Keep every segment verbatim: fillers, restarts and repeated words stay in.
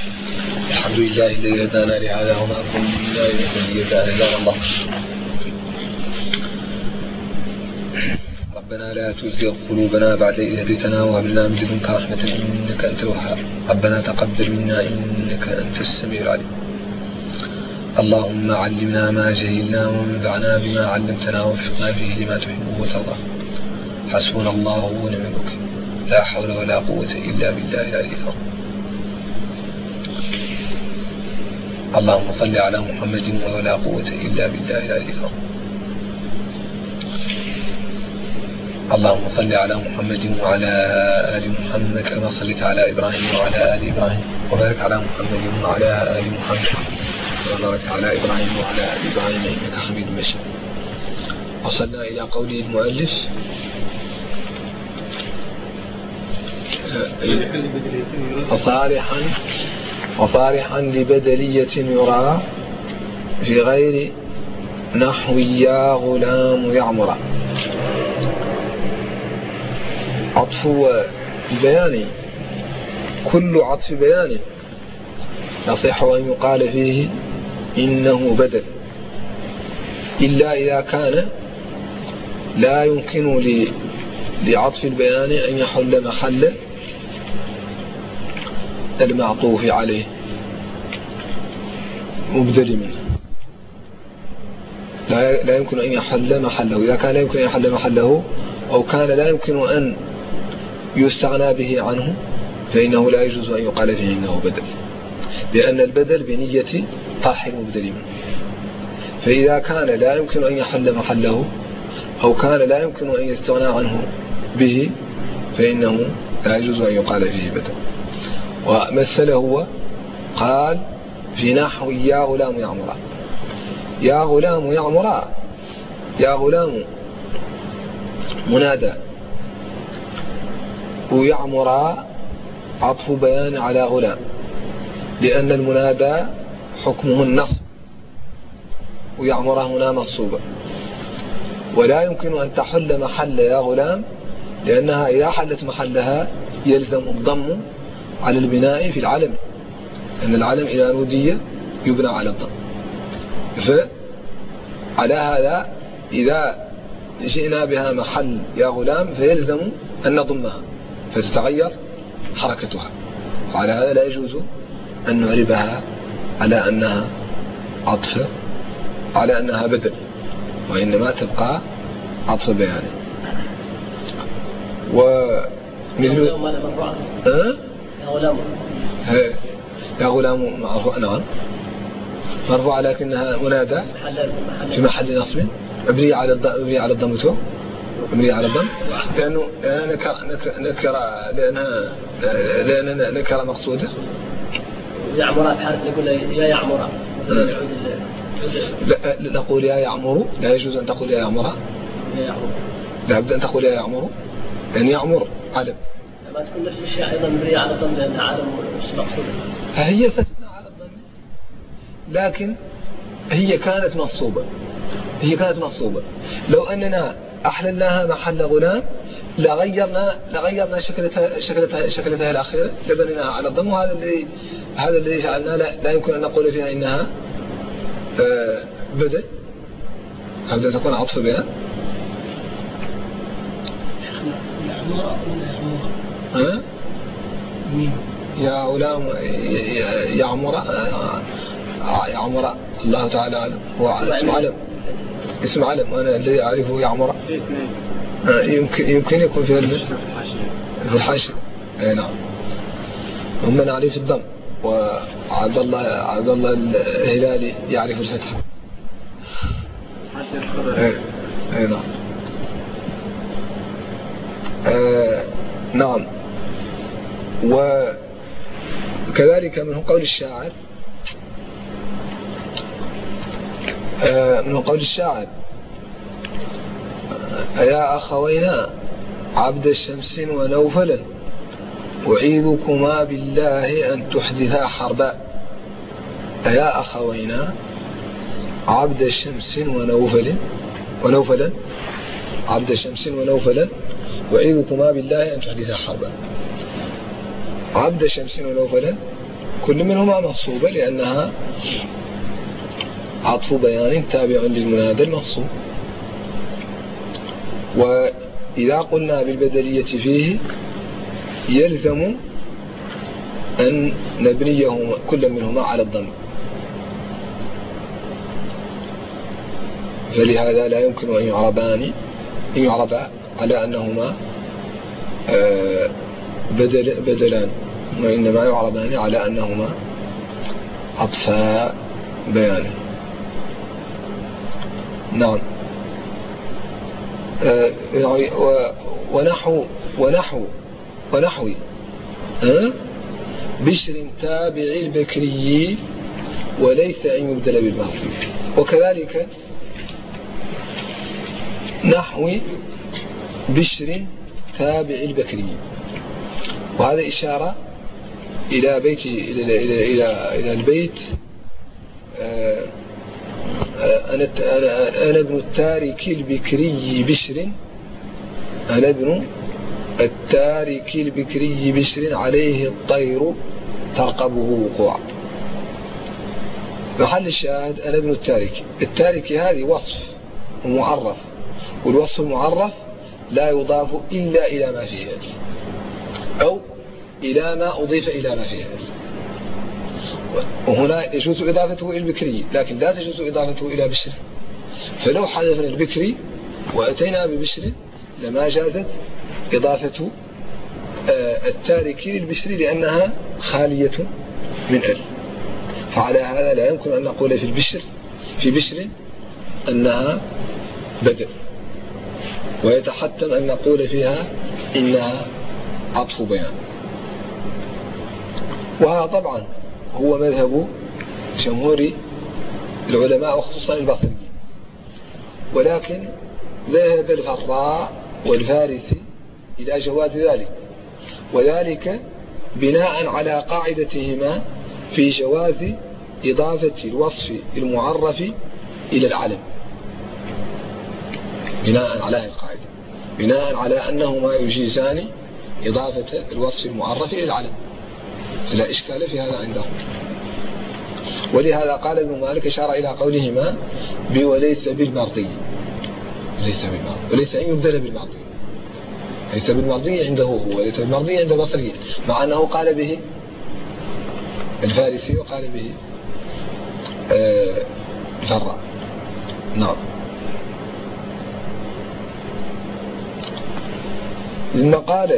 الحمد لله الذي هدانا لهذا وما كنا لنهتدي لولا أن هدانا الله. ربنا لا تزغ قلوبنا بعد إذ هديتنا وهب لنا من لدنك رحمة إنك أنت الوهاب. ربنا تقبل منا إنك أنت السميع العليم. اللهم علمنا ما جهلنا وانفعنا بما علمتنا ووفقنا فيه لما تحب وترضى. حسبنا الله ونعم الوكيل. لا حول ولا قوة إلا بالله العلي العظيم. اللهم صل على محمد ولا قوة إلا بالله العلي العظيم. اللهم صل على محمد وعلى آل محمد كما صليت على إبراهيم وعلى آل إبراهيم وبارك على محمد وعلى آل محمد وبارك على إبراهيم وعلى آل إبراهيم إنك حميد مجيد. وصلنا إلى قول المؤلف وصالحا وصالحا لبدلية يرى في غير نحو يا غلام يعمر. عطف بياني، كل عطف بياني يصح أن يقال فيه إنه بدل، إلا إذا كان لا يمكن لعطف البيان أن يحل محل المعطوف عليه مبدل منه. لا, لا يمكن أن يحل محله. إذا كان لا يمكن أن يحل محله أو كان لا يمكن أن يستغنى به عنه فإنه لا يجوز أن يقال فيه إنه بدل، لأن البدل بنية طرح المبدل منه. فإذا كان لا يمكن أن يحل محله أو كان لا يمكن أن يستغنى عنه به فإنه لا يجوز أن يقال فيه بدل. ومثله هو قال في نحو يا غلام يعمر. يا غلام يعمر، يا غلام منادى، ويعمر عطف بيان على غلام، لأن المنادى حكمه النصب ويعمر هنا منصوبة، ولا يمكن أن تحل محل يا غلام، لأنها إذا حلت محلها يلزم الضم على البناء في العلم، أن العلم إذا نودي يبنى على الضم. فعلى هذا إذا جئنا بها محل يا غلام فيلزم أن نضمها فتتغير حركتها، وعلى هذا لا يجوز أن نعربها على أنها عطف، على أنها بدل، وإنما تبقى عطف بياني. ومثل أه؟ يا غلام يا غلام مرفوع، نعم مرفوع لكنها منادى في محل نصب مبني على الضم، على الضم تو مبني على الضم، لأنه نكر نكر لأنها لأنها نكرة مقصودة. يعمر بحرف يقول يا يعمر. لا نقول يا يعمر، لا يجوز أن تقول يا يعمر، لا بد أن تقول يا يعمر، لأن يعمر علم. ما تكون نفس الشيء أيضا مبنية على الضم لأنها علم مش مقصودة. هي تتبنى على الضم، لكن هي كانت منصوبة، هي كانت منصوبة. لو أننا أحللناها محل غلام لغيرنا لغيرنا شكلتها شكلتها شكلتها الأخيرة لبنيناها على الضم، وهذا اللي هذا اللي جعلنا لا, لا يمكن أن نقول فيها إنها آه بدل، هذا تكون عطف بها. ها؟ يا غلام يعمر، يعمر الله تعالى علم، هو اسم علم، اسم علم، أنا الذي أعرفه يعمر. يمكن يمكن يكون في في الحاشية. أي نعم. ومن نعرف الضم، وعبد الله عبد الله الهلالي يعرف الفتح. أي نعم. آه نعم. وكذلك منه قول الشاعر، آه منه قول الشاعر يا أخوينا عبد الشمس ونوفلا أعيذكما بالله أن تحدثا حربا. يا أخوينا عبد الشمس ونوفل ونوفلا عبد الشمس ونوفلا أعيذكما بالله أن تحدثا حربا. عبد الشمس ونوفلا كل منهما منصوبة لأنها عطف بيان تابع للمنادى المنصوب. وإذا قلنا بالبدلية فيه يلزم أن نبنيه كل منهما على الضم، فلهذا لا يمكن أن يعربان أن يعربا على أنهما بدل بدلان، وإنما يعربان على أنهما عطفا بيان. نعم. ونحو ونحو ونحوي بشر تابع البكري وليس أن يبدل بالماضي. وكذلك نحو بشر تابع البكري، وهذا إشارة إلى بيت إلى إلى إلى إلى البيت أنا أنا ابن التارك البكري بشر، أنا ابن التارك البكري بشر عليه الطير ترقبه وقوع. محل الشاهد أنا ابن التارك. التارك هذه وصف معرف، والوصف المعرف لا يضاف إلا إلى ما فيه أو إلى ما أضيف إلى ما فيه. وهنا يجوز إضافته إلى البكري لكن لا تجوز إضافته إلى بشر، فلو حذفنا البكري وأتينا ببشر لما جازت إضافة التارك للبشر لأنها خالية من ال. فعلى هذا لا يمكن أن نقول في البشر في بشر أنها بدل، ويتحتم أن نقول فيها إنها عطف بيان. وهذا طبعا هو مذهب جمهور العلماء وخصوصا البصريين، ولكن ذهب الفراء والفارسي إلى جواز ذلك، وذلك بناء على قاعدتهما في جواز إضافة الوصف المعرف إلى العلم. بناء على هذه القاعدة، بناء على أنهما يجيزان إضافة الوصف المعرف إلى العلم، فلا إشكال في هذا عندهم. ولهذا قال ابن مالك إشارة إلى قولهما وليس بالمرضي، ليس بالمرضي وليس أن يبدل بالمرضي، ليس بالمرضي عنده هو وليس بالمرضي عند البصري، مع أنه قال به الفارسي وقال به الفراء. نعم. ثم قال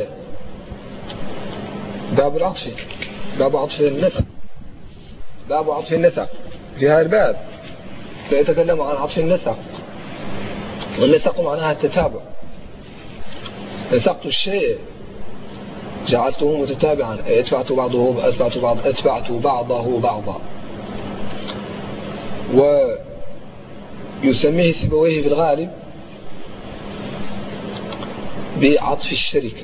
باب العطف، باب عطف النسق، باب عطف النسق. في هذا الباب سيتكلم عن عطف النسق، والنسق معناها التتابع. نسقت الشيء جعلته متتابعا، أي أتبعت بعضه أتبعت بعض أتبعت بعضه بعضا. ويسميه سيبويه في الغالب بعطف الشركة،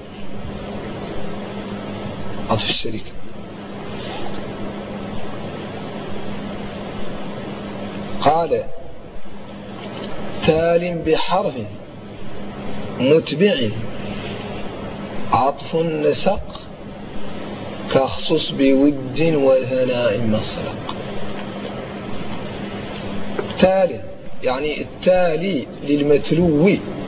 عطف الشركة. قال تال بحرف متبع عطف النسق كخصص بود وثناء مصلق. تال يعني التالي للمتلو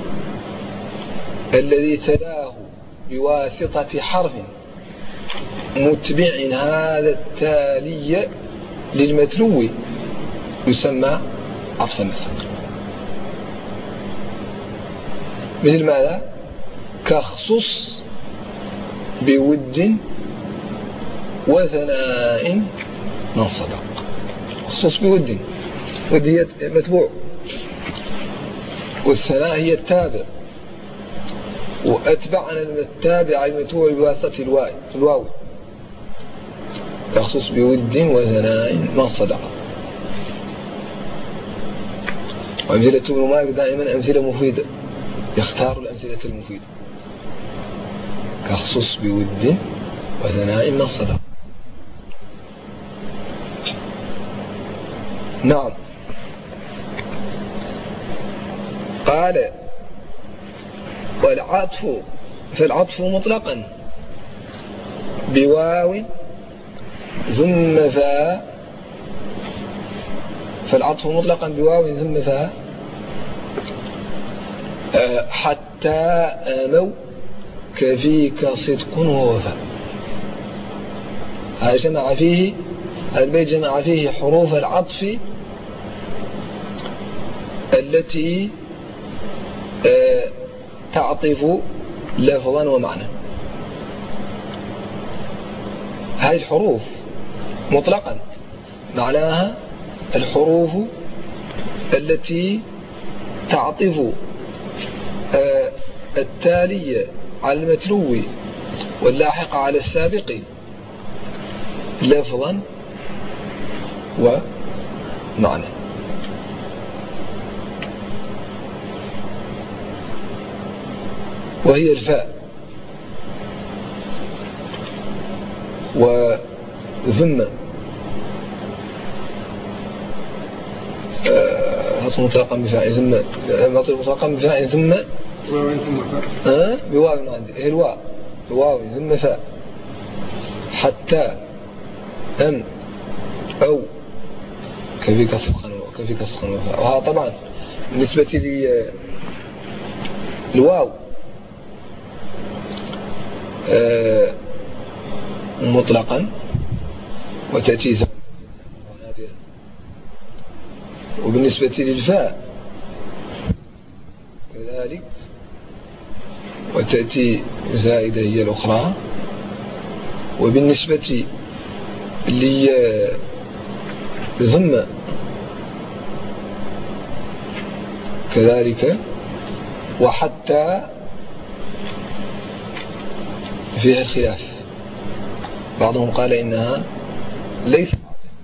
الذي تلاه بواسطة حرف متبع، هذا التالي للمتلو يسمى عطف النسق. مثل ماذا؟ كخصص بود وثناء من صدق. خصوص بود، ود هي متبوع، والثناء هي التابع، وأتبعنا التابع المتبوع بواسطة الواو. كخصوص بود وثناء من صدق. وأمثلة ابن مالك دائما أمثلة مفيدة، يختار الأمثلة المفيدة. كخصوص بود وثناء من صدق. نعم. قال والعطف فالعطف مطلقا بواو ثم فاء فالعطف مطلقا بواو ثم فاء حتى آموا كفيك صدق ووفاء. هذا جمع فيه البيت جمع فيه حروف العطف التي تعطف لفظا ومعنى. هذه الحروف مطلقا معناها الحروف التي تعطف التالية على المتلو واللاحق على السابق لفظا ومعنى. وهي الفاء وثم هذا مطلقا بفاء ثم مطلقا بفاء ثم ها بواو عندي هي الواو واو ثم فاء حتى أم أو كفيك صدقا وكفيك صدقا وفاء. وهذا طبعا بالنسبة لي الواو مطلقا وتأتي وبالنسبة للفاء كذلك وتأتي زائدة هي الأخرى. وبالنسبة لضم كذلك وحتى فيها الخلاف. بعضهم قال إنها ليست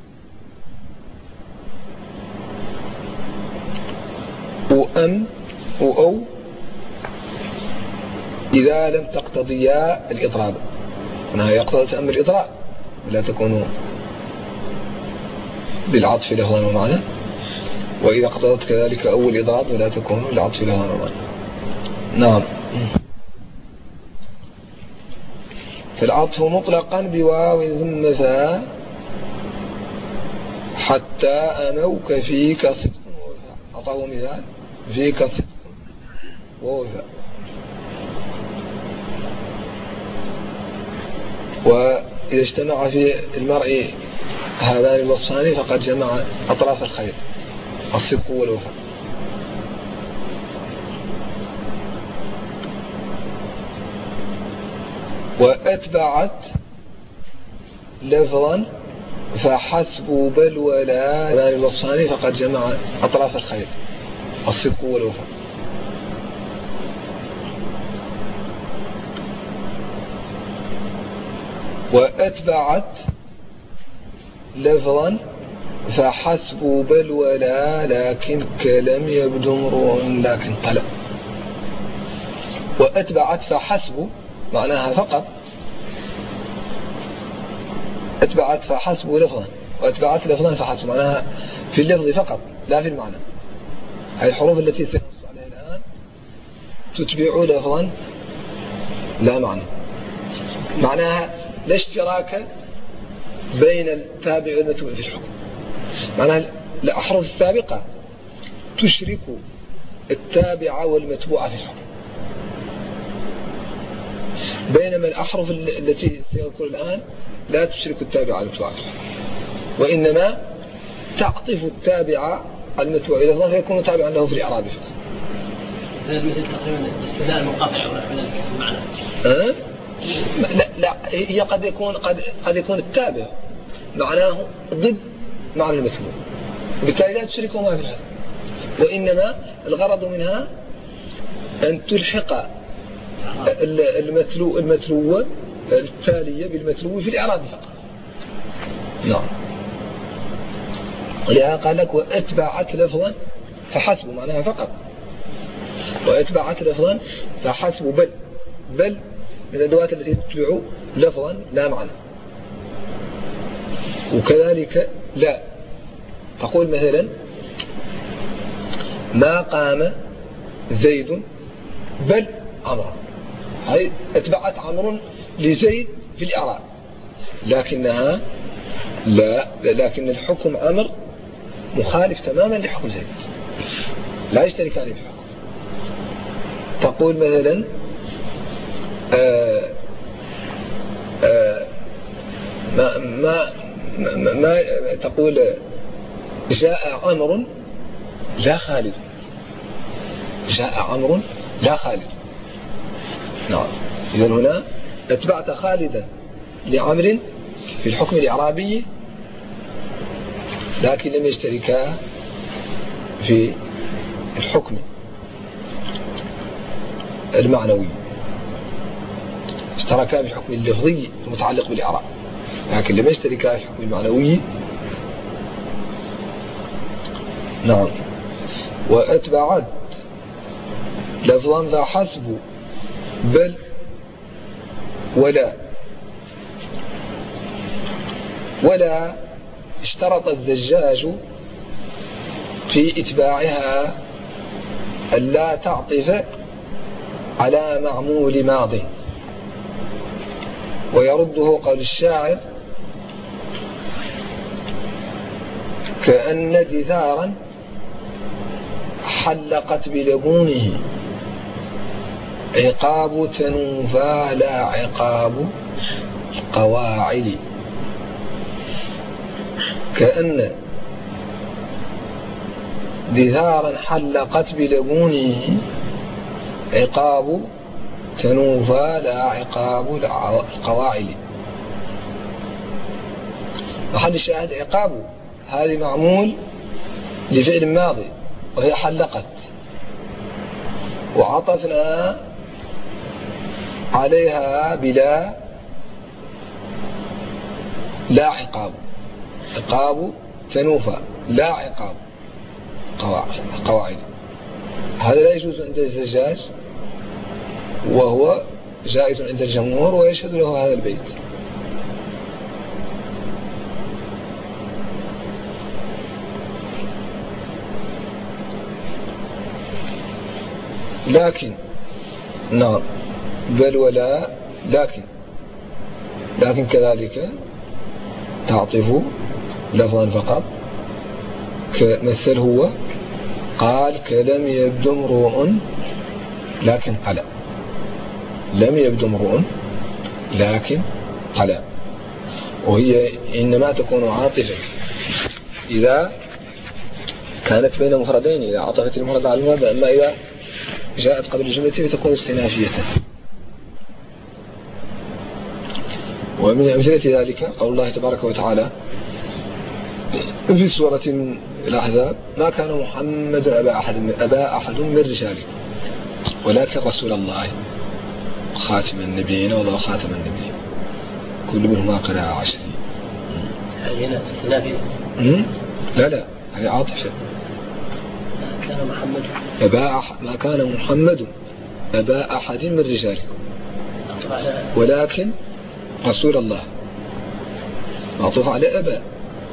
وأم وأو إذا لم تقتضيا الإضراب، أنها يقتضي أمر الإضراب ولا تكون بالعطف لفظا ومعنى، وإذا اقتضت كذلك أول إضراب ولا تكون بالعطف لفظا ومعنى. نعم. فالعطف مطلقا بواو ثم فاء حتى أموك فيك صدق ووفاء. أعطاه مثال فيك صدق ووفاء. وإذا اجتمع في المرء هذان الوصفان فقد جمع أطراف الخير الصدق والوفاء. وأتبعت لفظا فحسب بل ولا هذان الوصفان فقد جمع أطراف الخير الصدق والوفاء. وأتبعت لفظا فحسب بل ولا لكن كلم يبدو امرؤ لكن طلب. وأتبعت فحسب معناها فقط، أتبعت فحسب لفظا وأتبعت لفظا فحسب معناها في اللفظ فقط لا في المعنى. هذه الحروف التي سنص عليها الآن تتبع لفظا لا معنى، معناها لا اشتراك بين التابع والمتبوع في الحكم. معناها الأحرف السابقة تشرك التابع والمتبوع في الحكم، بينما الأحرف التي سيذكر الآن لا تشرك التابع والمتبوع في الحكم، وإنما تعطف التابع المتبوع إلى الله فيكون تابعا له في الإعراب فقط. هذا مثل تقريبا استثناء المنقطع ونحو المعنى. أه؟ لا لا هي قد يكون قد قد يكون التابع معناه ضد معنى المتبوع، وبالتالي لا تشركهما في الحكم، وإنما الغرض منها أن تلحق المتلو المتلو التالية بالمتلو في الإعراب فقط. نعم. ولهذا قال لك وأتبعت لفظا فحسب معناها فقط، وأتبعت لفظا فحسب بل بل من الأدوات التي تتبع لفظا لا معنى. وكذلك لا تقول مثلا ما قام زيد بل عمرو، هي اتبعت عمرو لزيد في الإعراب، لكنها لا، لكن الحكم أمر مخالف تماما لحكم زيد، لا يشتركان في حكم. تقول مثلا آآ آآ ما, ما, ما, ما تقول جاء عمرو لا خالد، جاء عمرو لا خالد. نعم، إذن هنا اتبعت خالدا لعمر في الحكم الإعرابي، لكن لم يشتركا في الحكم المعنوي، اشتركا في الحكم اللفظي المتعلق بالإعراب، لكن لم يشتركا في الحكم المعنوي. نعم. وأتبعت لفظا ذا حسب بل ولا ولا اشترط الزجاج في إتباعها ألا تعطف على معمول ماض، ويرده قول الشاعر كأن دثارا حلقت بلبونه عقاب تنوفى لا عقاب القواعد. كأن دثارا حلقت بلبونه عقاب تنوفى لا عقاب القواعد. محل الشاهد عقاب، هذه معمول لفعل ماضي وهي حلقت، وعطفنا عليها بلا لا عقاب، عقاب تنوفى لا عقاب قواعد. هذا لا يجوز عند الزجاج، وهو جائز عند الجمهور، ويشهد له هذا البيت. لكن نعم بل ولا لكن لكن كذلك تعطف لفظا فقط، كمثل هو قال كلم يبدو امرؤ لكن قلى، لم يبدو امرؤ لكن قلى، وهي إنما تكون عاطفة إذا كانت بين مفردين، إذا عطفت المفرد على المفرد، أما إذا جاءت قبل الجملة فتكون استنافية. ومن أمثلة ذلك قول الله تبارك وتعالى في سورة الأحزاب ما كان محمد أبا أحد من, أبا أحد من رجالكم ولكن رسول الله خاتم النبيين والله خاتم النبيين كل منهما قراءة عشرين. هنا استنافية؟ لا لا، هي عاطفة. ما كان محمد أبا أح... ما كان محمد أبا أحد من رجالكم ولكن رسول الله، معطوف على أبا.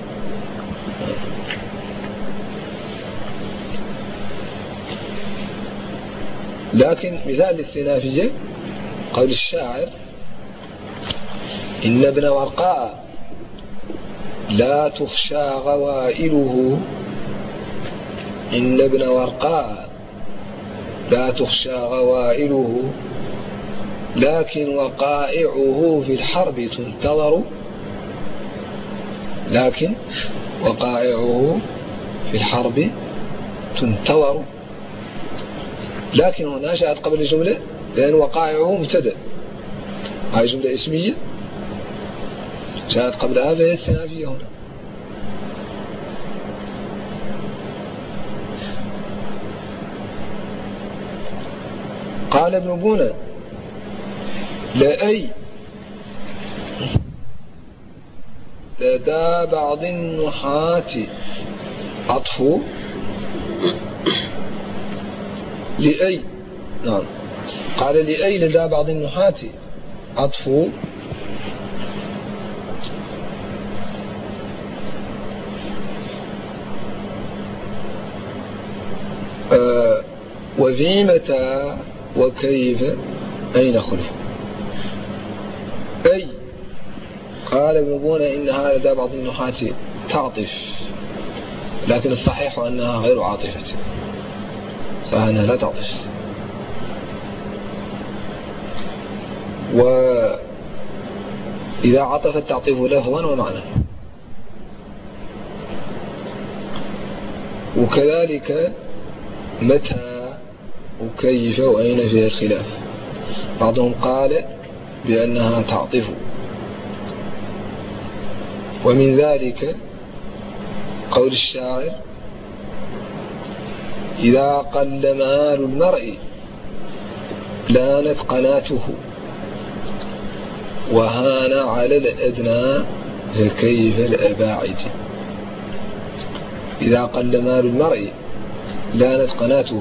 لكن مثال الاستنافية قول الشاعر إن ابن ورقاء لا تخشى غوائله، إن ابن ورقاء لا تخشى غوائله لكن وقائعه في الحرب تنتظر، لكن وقائعه في الحرب تنتظر. لكن هنا جاءت قبل الجملة لأن وقائعه مبتدأ، هذه جملة اسمية جاءت قبلها فهي استنافية هنا. قال ابن بونة لأي لدى بعض النحاة عطف لأي. نعم، قال لأي لدى بعض النحاة عطف آه وفي متى وكيف أين خلف. أي قال ابن بونة إنها لدى بعض النحاة تعطف، لكن الصحيح أنها غير عاطفة، صحيح أنها لا تعطف. وإذا عطفت تعطف لفظا ومعنى. وكذلك متى وكيف وأين فيها الخلاف. بعضهم قال بأنها تعطف، ومن ذلك قول الشاعر: إذا قل مال المرء لانت قناته، وهان على الأدنى فكيف الأباعد. إذا قل مال المرء لانت قناته،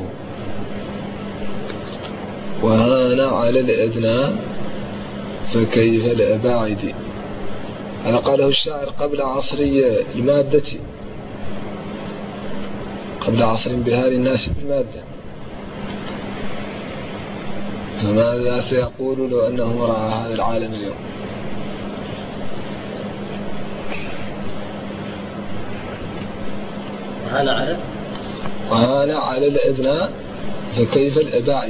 وهان على الأدنى فكيف الأباعد. هذا قاله الشاعر قبل عصر المادة، قبل عصر انبهار الناس بالمادة. فماذا سيقول لو أنه رأى هذا العالم اليوم؟ وهان على وهان على الأدنى فكيف الأباعد.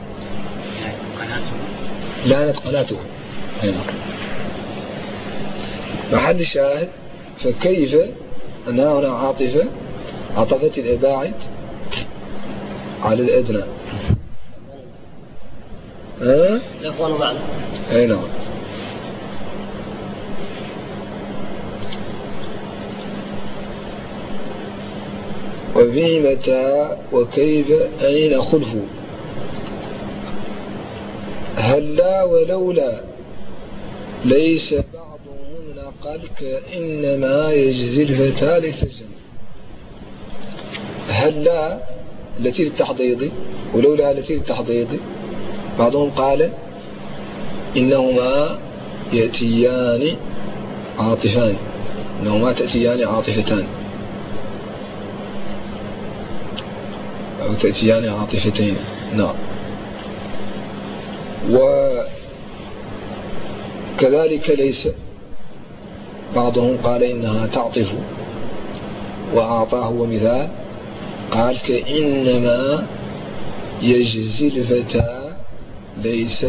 لانت قناته هنا محل الشاهد. فكيف أنها هنا عاطفة، عطفت الأباعد على الأدنى. ها؟ لفظا ومعنى. أي نعم. وفي متى وكيف أين خلف، هلا ولولا ليس بعضهم نقل كإنما يجزي الفتى للسجن. هلا التي للتحضيض ولولا التي للتحضيض. بعضهم قال إنهما يأتيان عاطفان، إنهما تأتيان عاطفتان أو تأتيان عاطفتين. نعم. وكذلك ليس، بعضهم قال إنها تعطف وأعطاه مثال، قال كإنما يجزي الفتى ليست.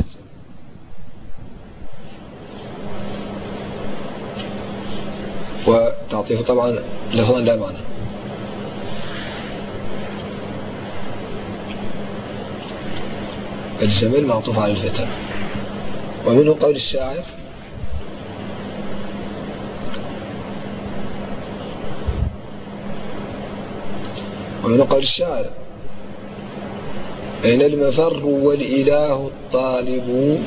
وتعطيف طبعا لفظا لا معنى. الجمل معطوف على الفتى. ومنه قول الشاعر: ومنه قول الشاعر: أين المفر والإله الطالب،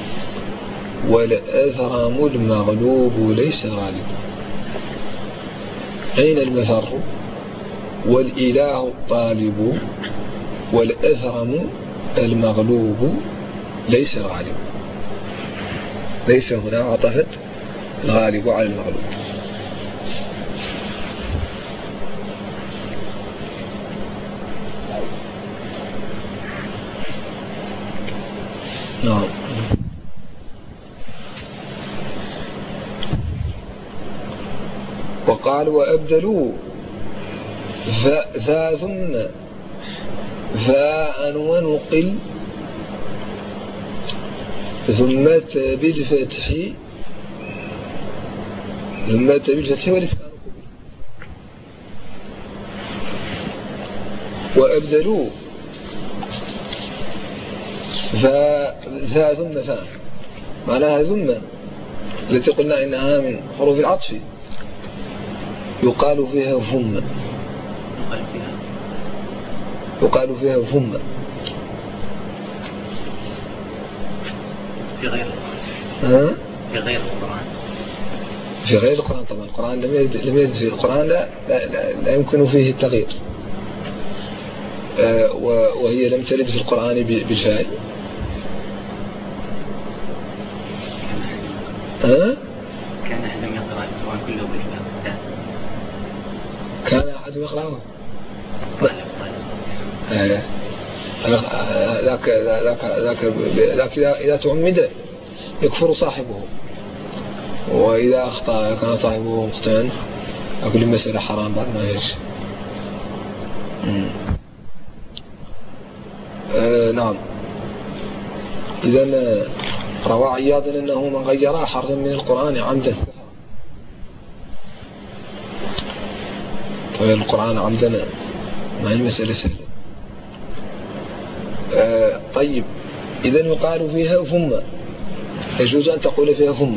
والأثرم المغلوب ليس غالب. أين المفر والإله الطالب، والأثرم المغلوب ليس غالب. ليس هنا عطفت الغالب على المغلوب. نعم. وقال: وأبدلوا ذا ثم فاء ونقل ثمة بالفتح ثمة بالفتح والإسكان. وأبدلوا فذا ثم فاء، معناها ثم التي قلنا إنها من حروف العطف يقال فيها ثم، يقال فيها ثم في غير ها؟ في غير القرآن. في غير القرآن طبعا. القرآن لم يرد لم يرد في القرآن لا, لا, لا, لا يمكن فيه التغيير. آه وهي لم ترد في القرآن بالفاء. ها؟ كان أحد يقرأ القرآن كله بالفاء. كان أحد يقرأه. آه. ذاك ذاك ذاك ذاك إذا تعمد يكفر صاحبه، وإذا أخطأ كان صاحبه مخطئا أقول المسألة حرام بعد ما يجي. آه نعم. إذن روى عياض أنه من غير حرفا من القرآن عمدا، طيب القرآن عمدا ما هي المسألة سهلة. آه طيب إذن يقال فيها ثم، يجوز أن تقول فيها ثم.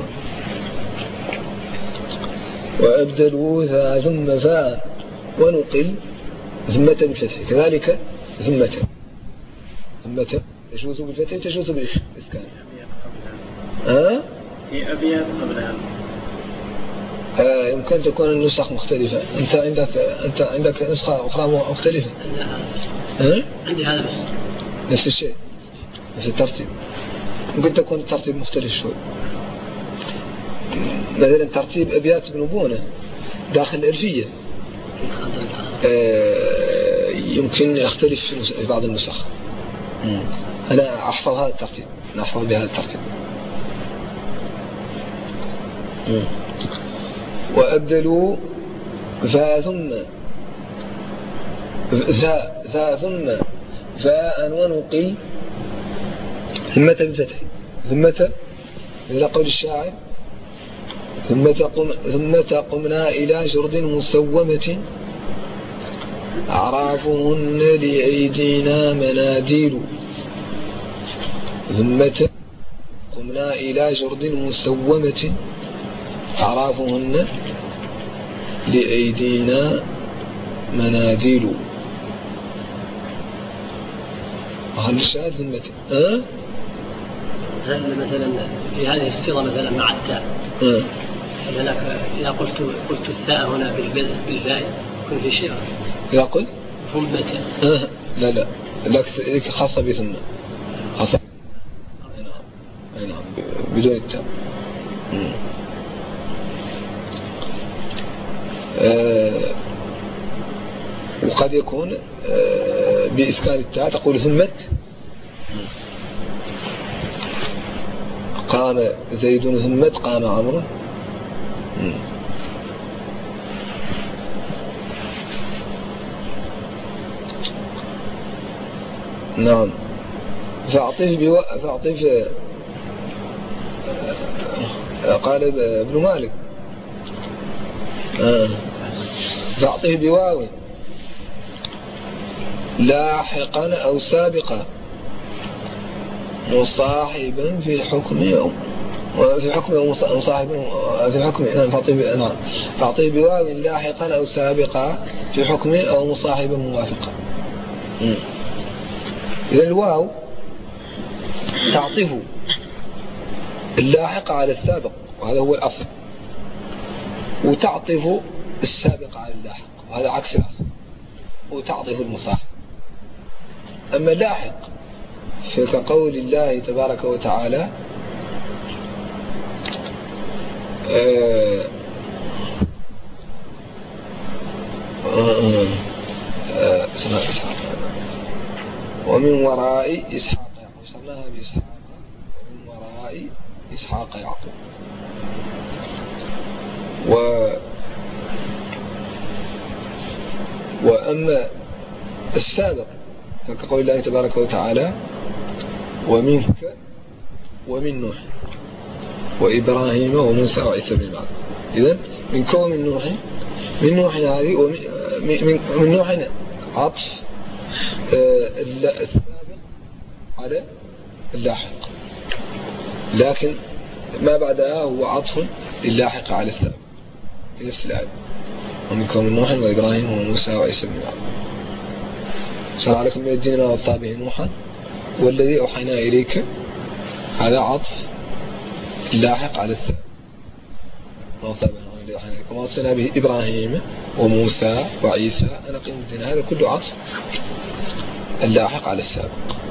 وأبدلوا ذا ثم فاء ونقل ثمة بالفتح، كذلك ثمة ثمة تجوز بالفتح تجوز بالإسكان. أه؟ في أبيات قبلها آه يمكن تكون النسخ مختلفة. أنت عندك أنت عندك نسخة أخرى مختلفة؟ أه؟ عندي هذا بس نفس الشيء، نفس الترتيب. ممكن تكون الترتيب مختلف شوي. مثلا ترتيب أبيات ابن بونة داخل الألفية آه يمكن يختلف في بعض النسخ. أنا أحفظ هذا الترتيب، أنا أحفظ بهذا الترتيب. وأبدلوا ذا ثم ذا ذا ثم فاء ونقل ثمة بفتح، ثمة إلى قول الشاعر ثم قم ثم قمنا إلى جرد مسومة أعرافهن لأيدينا مناديل. ثم قمنا إلى جرد مسومة أعرافهن لأيدينا مناديل. هل الشاهد ثمة أه؟ هل مثلا في هذه الصيغة مثلا مع التاء أه؟ هناك إذا قلت قلت التاء هنا بالفاء يكون في شيء. إذا قلت ثمة أه؟ لا لا لك خاصة بثم، خاصة أي نعم بدون التاء. أه وقد يكون أه بإسكان التاء تقول ثمة قام زيد ثمة قام عمرو. نعم. فأعطف بو... فأعطف قال ابن مالك آه. فأعطف بواو لاحقا أو سابقا مصاحبا في الحكم أو في حكم أو مصاحبا في الحكم. نعم. فأعطف بواو لاحقا أو سابقا في حكم أو مصاحبا موافقا. إذا الواو تعطف اللاحق على السابق وهذا هو الأصل، وتعطف السابق على اللاحق وهذا عكس الأصل، وتعطف المصاحب. أما اللاحق فكقول الله تبارك وتعالى آه آه آه آه ومن وراء إسحاق يعقوب، صرناها بإسحاق ومن وراء إسحاق يعقوب. و وأما السابق فكقول الله تبارك وتعالى ومنك ومن نوح وإبراهيم وموسى وعيسى بن مريم. إذن من كون من نوح من نوح هذه ومن من, من نوح عطف السابق على اللاحق، لكن ما بعدها هو عطف اللاحق على السابق في نفس الآية. ومن كون من نوح وإبراهيم وموسى وعيسى بن مريم شرع لكم من الدين ما وصى به نوحا والذي أوحينا إليك، هذا عطف اللاحق على السابق. ما وصى به كما وصينا به إبراهيم وموسى وعيسى أن أقيموا الدين، هذا كله عطف اللاحق على السابق.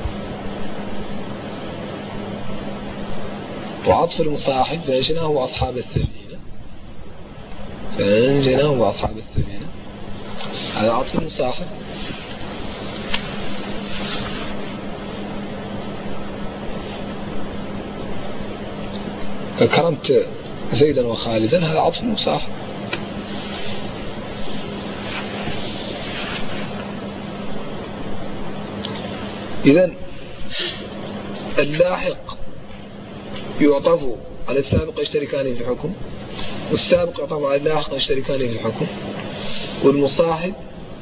وعطف المصاحب فأنجناه وأصحاب السفينة فأنجناه وأصحاب السفينة، هذا عطف المصاحب. أكرمت زيدا وخالدا هذا عطف المصاحب. إذن اللاحق يعطف على السابق يشتركان في الحكم، والسابق يعطف على اللاحق يشتركان في الحكم، والمصاحب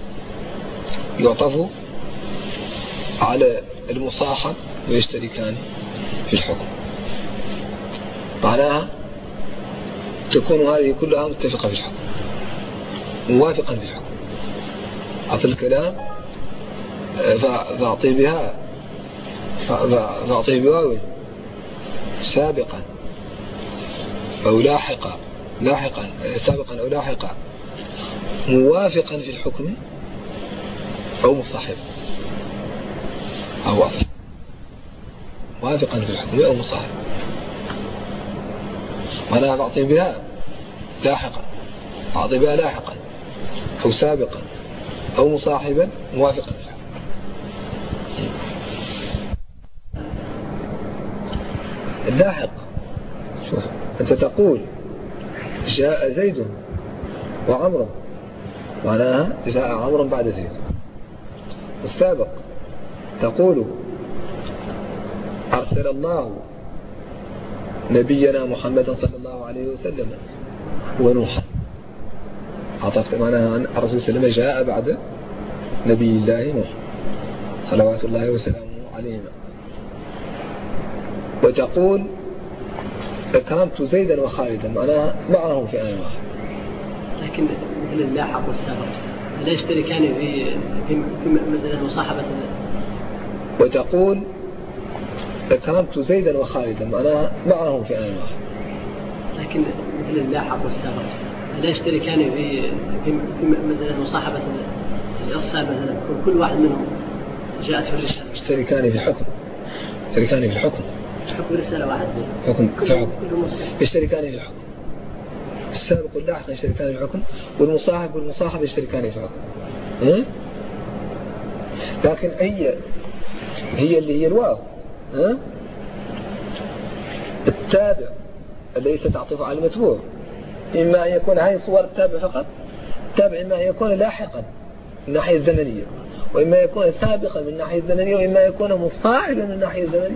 يعطف على المصاحب ويشتركان في الحكم. معناها تكون هذه كلها متفقة في الحكم، موافقا في الحكم. عطف الكلام فأعطي بها فأعطي بواو سابقا أو لاحقا لاحقا سابقا أو لاحقا موافقا في الحكم أو مصاحب أو أصل موافقا في الحكم أو مصاحب. أنا أعطي بها لاحقا أعطي بها لاحقا أو سابقا أو مصاحبا موافقا في الحكم. اللاحق شوف أنت تقول جاء زيد وعمر، معناها جاء عمر بعد زيد. السابق تقول أرسل الله نبينا محمد صلى الله عليه وسلم ونوحا، عطفت معناها عن الرسول صلى الله عليه وسلم جاء بعد نبي الله نوح صلوات الله وسلامه عليهما. وتقول أكرمت زيدا وخالدا، معناها معهم في آن واحد. لكن مثل اللاحق والسابق لا يشتركان في في مثل مصاحبة. وتقول أكرمت زيدا وخالدا، معناها معهم في آن واحد. لكن مثل اللاحق والسابق لا يشتركان في في مثل مصاحبة الإرسال، مثلا كل واحد منهم جاءت في الرسالة. يشتركان في الحكم يشتركان في الحكم حكم رسالة واحد حكم في حكم يشتركان في الحكم. السابق واللاحق يشتركان في الحكم، والمصاحب والمصاحب يشتركان في الحكم. لكن أي هي اللي هي الواو التابع الذي ستعطف على المتبوع، إما أن يكون هذه صور التابع فقط، التابع إما أن يكون لاحقا من الناحية الزمنية، وإما يكون سابقا من الناحية الزمنية، وإما يكون مصاحبا من الناحية الزمنية.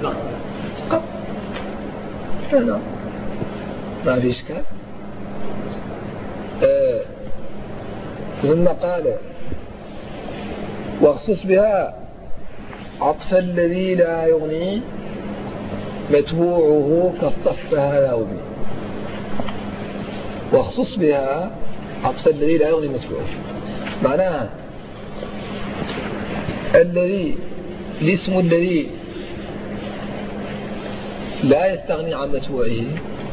لا ما في إشكال. آه. ثم قال واخصص بها عطف الذي لا يغني متبوعه كالصف هذا وبني. واخصص بها عطف الذي لا يغني متبوعه، معناها الذي الاسم الذي لا يستغني عن متبوعه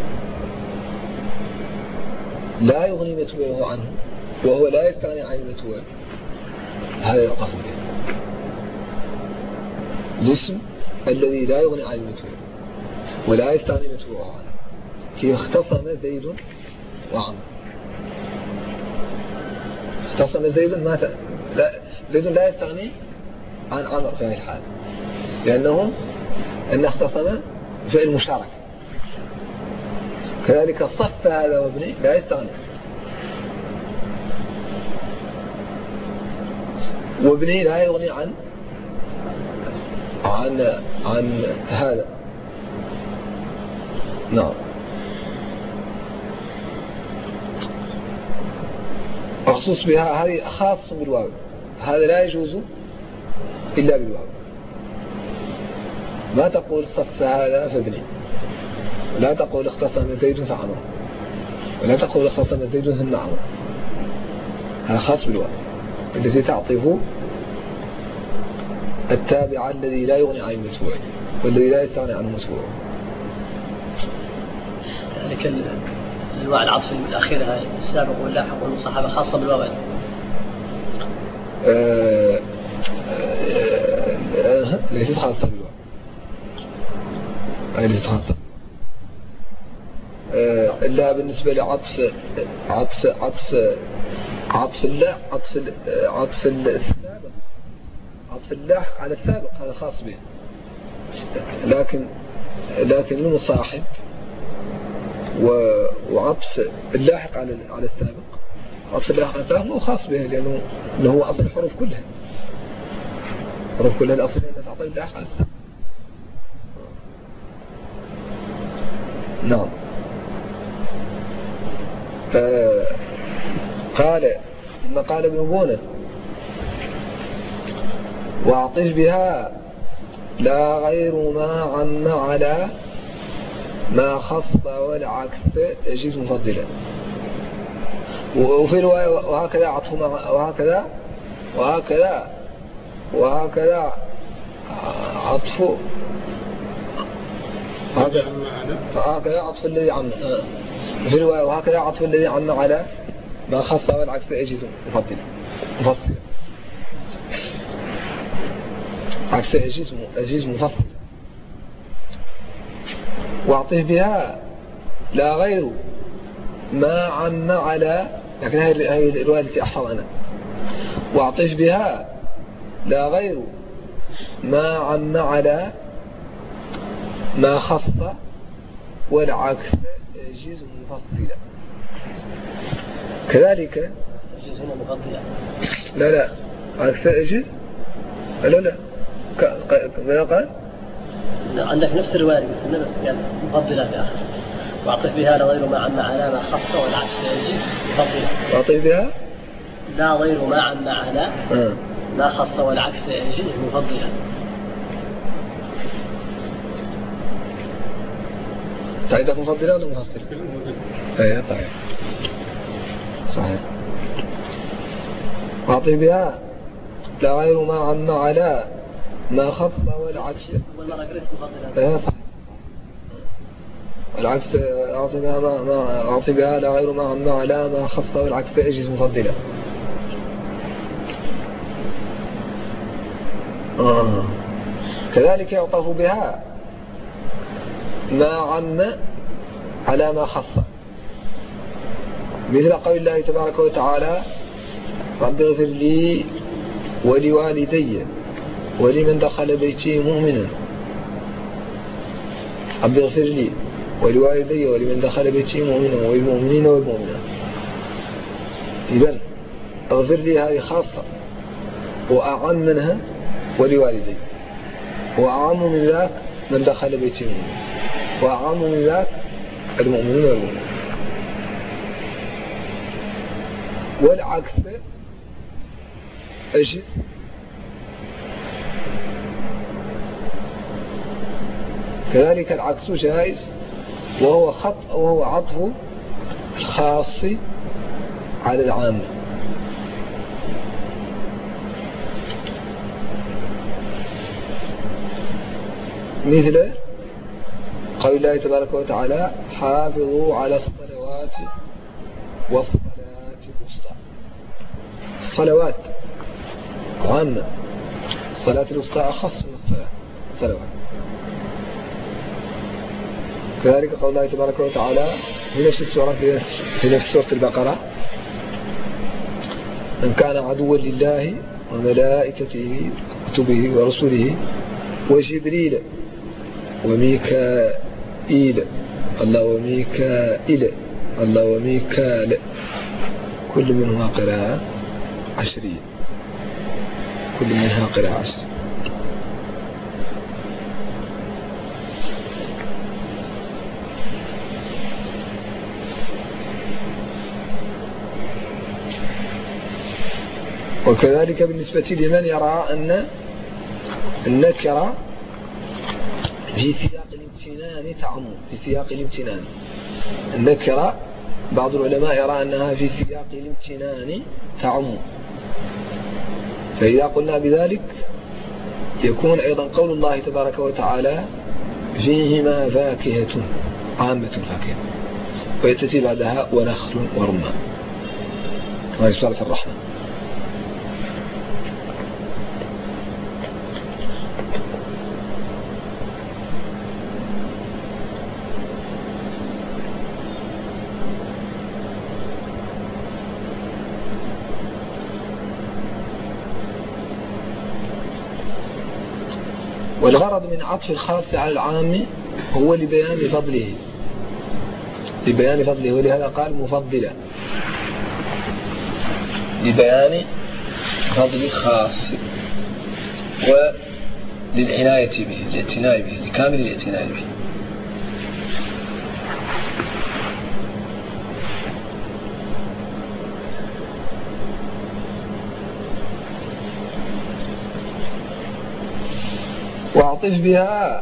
لا يغني متبوعه عنه، وهو لا يستغني عن المتبوع، هذا يعطف به. الاسم الذي لا يغني عن المتبوع ولا يستغني متبوعه عنه، كيف اختصم زيد وعمر. اختصم زيد ماذا؟ لا زيد لا يستغني عن عمر في هذه الحالة، لأنه أن اختصم في المشاركة. كذلك الصف هذا وابني لا يستغني، وابني لا يغني عن عن عن هذا. نعم. مخصوص بها هذه خاص بالواو، هذا لا يجوز إلا بالواو. ما تقول صف هذا فابني، لا تقول اختصم زيد فعمر، ولا تقول اختصم زيد ثم عمر. هذا خاص بالواو الذي تعطف التابع الذي لا يغني عن المتبوع والذي لا يستغني عنه المتبوع. ذلك الواو العطف الأخيرة السابق واللاحق والمصاحبة خاصة بالواو. آه آه ليست خاصة بالواو، هي ليست خاصة آه إلا بالنسبة لعطف عطف عطف عطف الله عطف عطف السابق عطف اللاحق على السابق، هذا خاص به. لكن لكن المصاحب وعطف اللاحق على على السابق. عطف اللاحق على السابق هو خاص به لأنه إنه هو أصل الحروف كلها، الحروف كلها الأصلية التي تعطي اللاحق على السابق. نعم. قال ثم قال ابن بونة واعطف بها لا غير ما عم على ما خص والعكس يجوز مفضلا. وفي رواية وهكذا عطف وهكذا وهكذا وهكذا عطف وهكذا عطف الذي عم. وفي رواية وهكذا عطف الذي عم على ما خص والعكس يجوز مفضلا مفصلا. عكس يجوز يجوز مفصلا. واعطف بها لا غير ما عم على، لكن هذه الرواية التي أحفظ أنا. واعطف بها لا غير ما عم على ما خص والعكس يجوز مفصلا. كذلك لا لا عكس يجوز لا لا ماذا قال؟ عندك نفس الرواية نفس قال مفضلة في آخر. واعطف بها لا غير ما عم على ما خص والعكس يجوز مفضلة. واعطف بها لا غير ما عم على آه. ما خص والعكس يجوز مفضلة. تعيدك مفضلة ولا مفصلة؟ ايه صحيح صحيح. واعطف بها لا غير ما عم على ما خص والعكس ايه صحيح. العكس أعطي بها ما ما أعطي بها لا غير ما عم على ما خص والعكس يجوز مفضلا. آه. كذلك يعطف بها ما عم على ما خص، مثل قول الله تبارك وتعالى رب اغفر لي ولوالدي ولمن دخل بيتي مؤمنا. رب اغفر لي ولوالدي ولمن دخل بيتي مؤمنا والمؤمنين والمؤمنات. إذن اغفر لي هذه خاصة وأعم منها ولوالدي، وأعم من ذاك من دخل بيتي مؤمنا، وأعم من ذاك المؤمنين والمؤمنات. والعكس أجد كذلك العكس جائز، وهو خط وهو عطف الخاص على العام. مثل قول الله تبارك وتعالى حافظوا على الصلوات والصلاة الوسطى. الصلوات عامة، الصلاة الوسطى أخص من الصلاة الصلوات. كذلك قول الله تبارك وتعالى في نفس السورة في نفس سورة البقرة من كان عدوا لله وملائكته وكتبه ورسله وجبريل وميكائيل الله وميكائيل الله وميكال كل منها قراءة عشرية كل منها قراءة عشرية. وكذلك بالنسبة لمن يرى أن النكرة في سياق الامتنان تعم في سياق الامتنان. النكرة بعض العلماء يرى أنها في سياق الامتنان تعم، فإذا قلنا بذلك يكون أيضا قول الله تبارك وتعالى فيهما فاكهة عامة فاكهة، ويتتي بعدها ونخل ورمان كما في سورة الرحمن. والغرض من عطف الخاص على العام هو لبيان فضله لبيان فضله، ولهذا قال مفضلا لبيان فضل خاص وللعناية به، الاعتناء به، لكامل الاعتناء به. واعطف بها،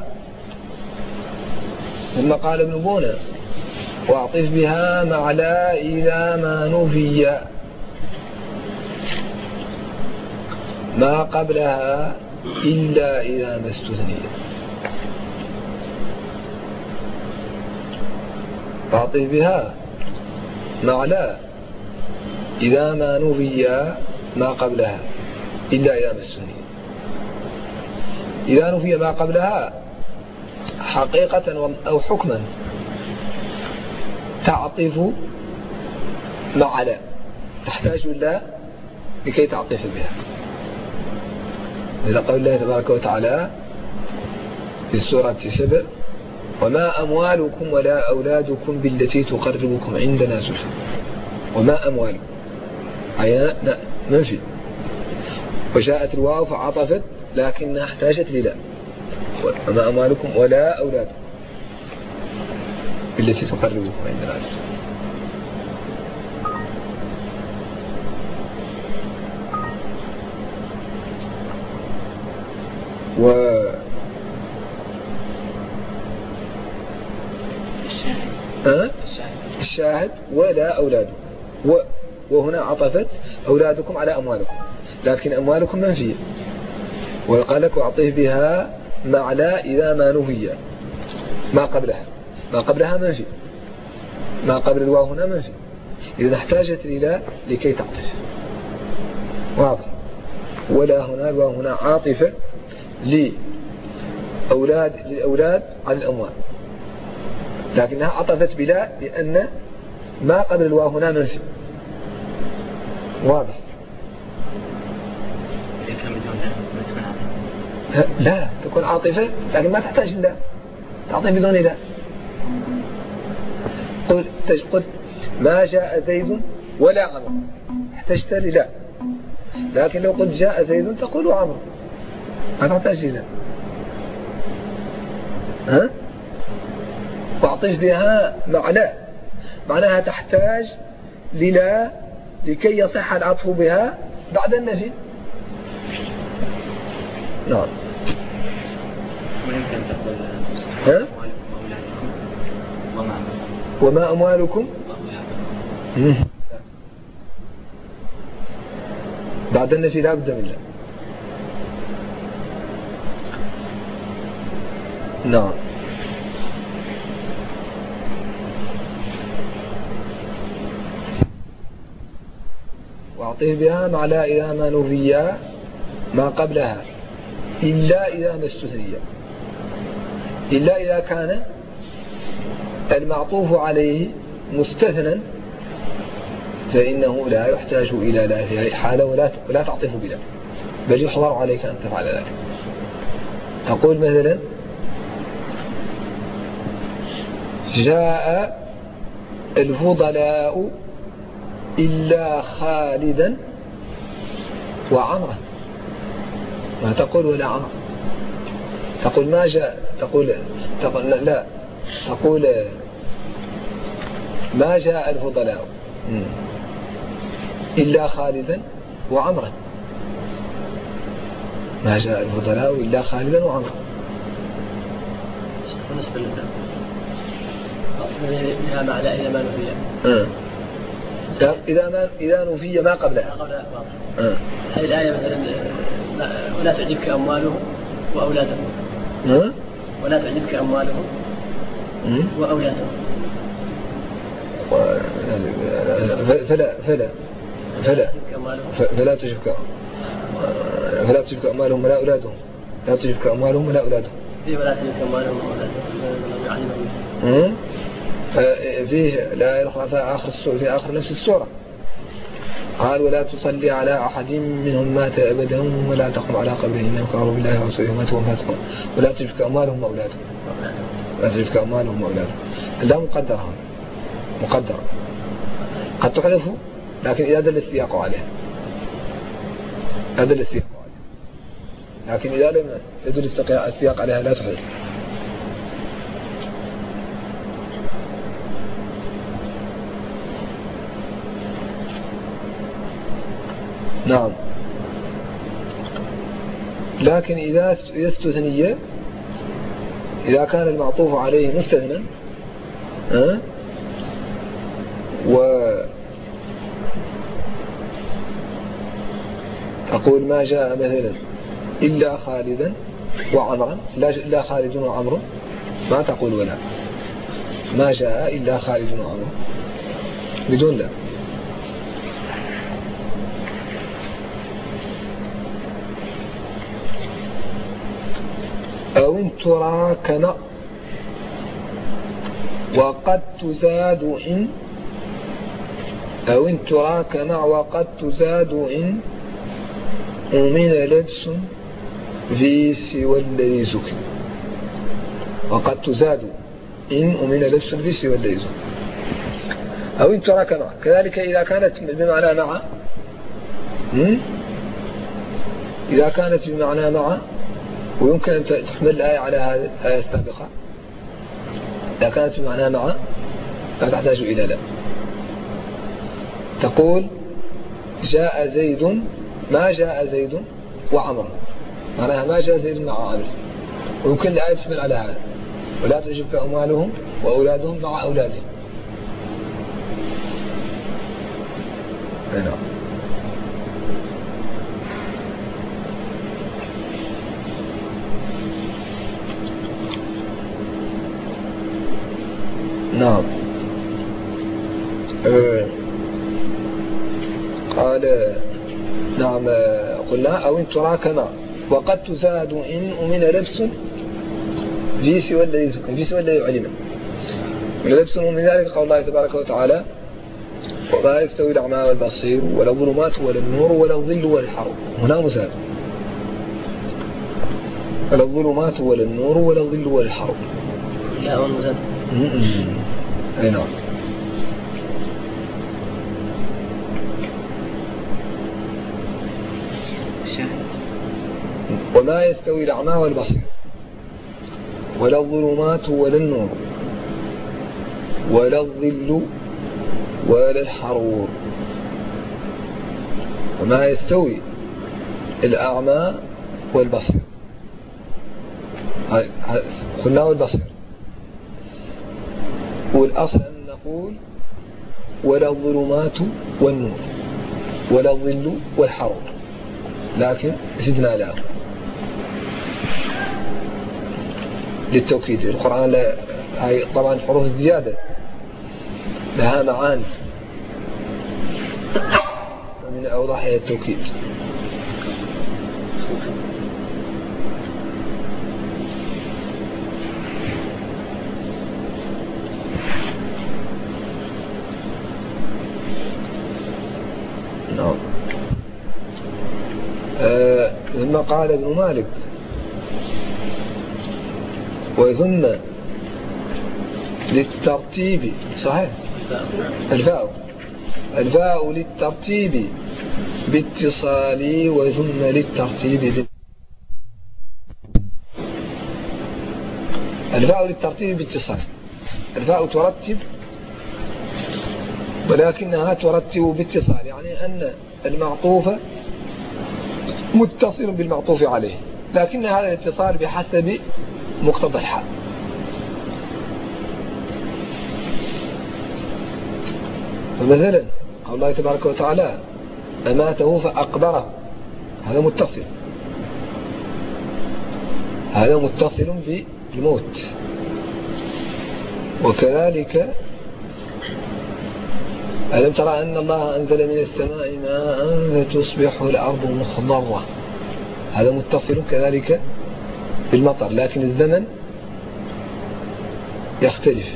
ثم قال ابن بونة واعطف بها مع لا إذا ما نفي ما قبلها إلا إذا ما استثني. واعطف بها مع لا إذا ما نفي ما قبلها إلا إذا ما استثني. إذا نفي ما قبلها حقيقة أو حكما تعطف مع لا، تحتاج لا لكي تعطف بها. إذا قال الله تبارك وتعالى في السورة سبع وما أموالكم ولا أولادكم بالتي تقربكم عندنا زلفى. وما أموالكم أي منفي، وجاءت الواو فعطفت لكنها احتاجت للا. وما أموالكم ولا أولادكم بالتي تقربكم عندنا زلفى. و أه؟ الشاهد ولا أولادكم، و... وهنا عطفت أولادكم على أموالكم، لكن أموالكم منفية، وقال لك أعطيه بها مع لا إذا ما نفي ما قبلها. ما قبلها منفي، ما قبل الواو هنا منفي، إذا احتاجت إلى لكي تعطف. واضح؟ ولا هنا الواو هنا عاطفة لأولاد للأولاد على الأموال، لكنها عطفت بلا لأن ما قبل الواو هنا منفي. واضح؟ لا تكون عاطفة لكن ما تحتاج لا، تعطي بدون لا. قل قل ما جاء زيد ولا عمرو، احتجت للا، لكن لو قلت جاء زيد تقول عمرو، ما تحتاج لا. ها؟ واعطف بها مع لا معناها تحتاج للا لكي يصح العطف بها بعد النفي. نعم. ويمكن تقول ها؟ وما أموالكم بعد النفي لا بد من لا. نعم. واعطيه بها مع لا إذا ما نفي ما قبلها إلا إذا ما استثني، إلا إذا كان المعطوف عليه مستثنى فإنه لا يحتاج إلى لا في هذه الحالة، ولا ولا تعطف بلا، بل يحضر عليك أن تفعل ذلك. تقول مثلا جاء الفضلاء إلا خالدا وعمرا، ما تقول ولا عمر، تقول ما جاء، تقول, تقول لا تقول ما جاء الفضلاء إلا خالدا وعمرا، ما جاء الفضلاء إلا خالدا وعمرا. بالنسبة لله إذا ما لا إذا ما نفي إذا ما إذا نفي ما قبلها. آه. هذه الآية مثلا ولا تعجبك أموالهم وأولادهم. آه. ولا تعجبك أموالهم وأولادهم. فلا فلا فلا فلا تجبك فلا تجبك أموالهم ولا أولادهم، لا تجبك أموالهم ولا أولادهم. فيه ولا تجبك أموالهم ولا أولادهم. فيه لا يدخل في آخر السورة، في آخر نفس السورة قال ولا تصلي على أحد منهم مات أبدا ولا تقم على قبره إنهم كفروا بالله ورسوله وماتوا وهم فاسقون ولا تجبك أموالهم وأولادهم. لا تجبك أموالهم وأولادهم. لا مقدرة مقدرة قد تحذف لكن إذا دل السياق عليها إذا دل السياق عليها لكن إذا لم يدل السياق عليها لا تحذف. نعم. لكن إذا استثنية إذا كان المعطوف عليه مستثنى أه؟ و تقول ما جاء مثلا إلا خالدا وعمرا لا خالد وعمر ما تقول ولا ما جاء إلا خالد وعمر بدون لا. أو إن تراكن وقد تزاد إن أو إن تراكن وقد تزاد إن ومن لبس في سوى الذي سكن وقد تزاد إن ومن لبس في سوى الذي سكن. أو إن تراكن كذلك إذا كانت بمعنى مع إذا كانت بمعنى مع ويمكن أن تحمل الآية على هذه الآية السابقة إذا كانت بمعنى مع لا تحتاج إلى لا. تقول جاء زيد ما جاء زيد وعمر معناها ما جاء زيد مع عمر ويمكن الآية تحمل على هذا ولا تعجبك أموالهم وأولادهم مع أولادهم. نعم. نعم. أه قال نعم قلنا أو إن تراكم وقد تزاد إن ومن لبس في سوى الذي سكن في سوى الذي علم لبس ومن ذلك قول الله تبارك وتعالى وما يستوي الأعمى والبصير ولا الظلمات ولا النور ولا الظل ولا الحرب هنا مزاد ولا الظلمات ولا النور ولا الظل ولا الحرب لا هو مزاد. أي نعم. وما يستوي الأعمى والبصير ولا الظلمات ولا النور ولا الظل ولا الحرور. وما يستوي الأعمى والبصير قلنا والبصير والأصل أن نقول ولا الظلمات والنور ولا الظل والحرور لكن زدنا لها للتوكيد. القرآن لا هي طبعا حروف الزيادة لها معاني من أوضحها التوكيد. نعم. آه ثم قال ابن مالك وثم للترتيب صحيح الفاء الفاء للترتيب باتصال وثم للترتيب ب... الفاء للترتيب باتصال الفاء ترتب ولكنها ترتب باتصال يعني أن المعطوف متصل بالمعطوف عليه لكن هذا الاتصال بحسب مقتضى الحال. فمثلا قول الله تبارك وتعالى أماته فأقبره هذا متصل هذا متصل بالموت. وكذلك ألم ترى أن الله أنزل من السماء ماء فتصبح الأرض مخضرة هذا متصل كذلك بالمطر لكن الزمن يختلف.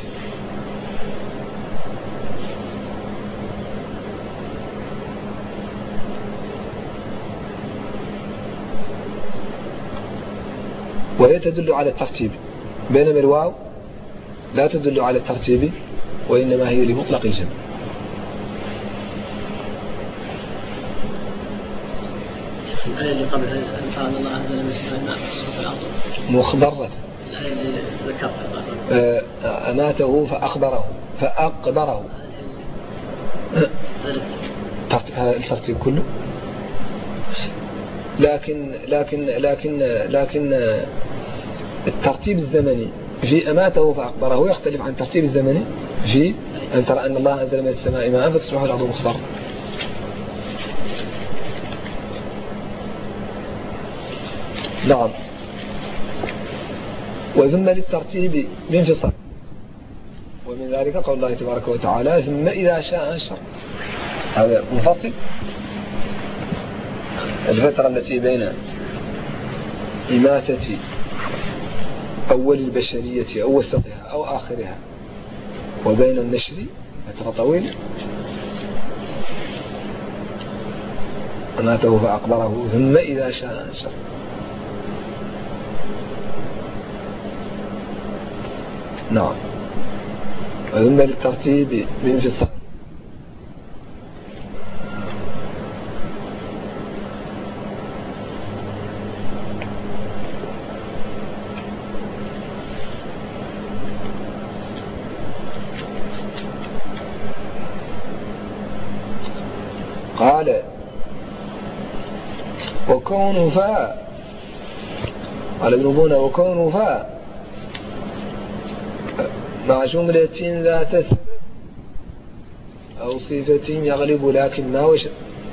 وهي تدل على الترتيب بينما الواو لا تدل على الترتيب وإنما هي لمطلق الجمع. الآية اللي قبل أن قال الله أنزل من السماء ماء فأصبح الأرض مخضرة. الآية اللي ذكرتها أماته فأخبره فأقبره. الترتيب كله. لكن لكن لكن لكن الترتيب الزمني في أماته فأقبره يختلف عن الترتيب الزمني في أن ترى أن الله أنزل من السماء ماء فتصبح الأرض مخضرة. نعم. وثم للترتيب الانفصال، ومن ذلك قول الله تبارك وتعالى ثم إذا شاء أنشر. هذا منفصل. الفترة التي بين إماتة أول البشرية أو وسطها أو آخرها وبين النشر فترة طويلة. أماته فأقبره ثم إذا شاء أنشر. نعم. وثم للترتيب بانفصال. قال وكون فاء قال ابن بونة وكون فاء مع جملة ذات سبب أو صفة يغلب لكن ما وجد.